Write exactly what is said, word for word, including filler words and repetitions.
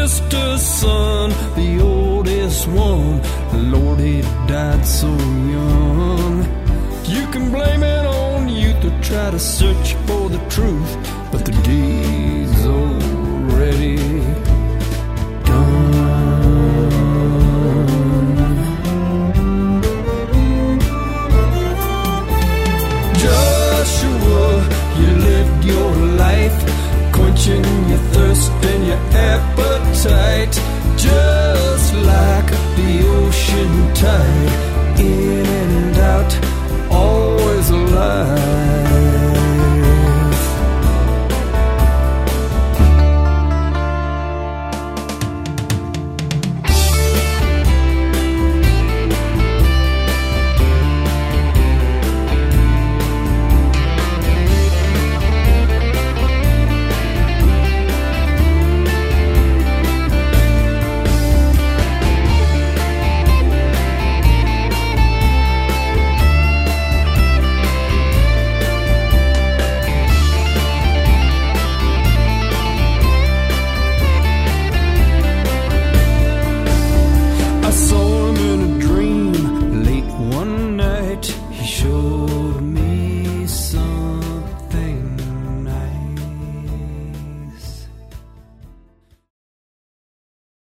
sister's son, the oldest one. Lord, he died so young. You can blame it on youth or try to search for the truth, but the deed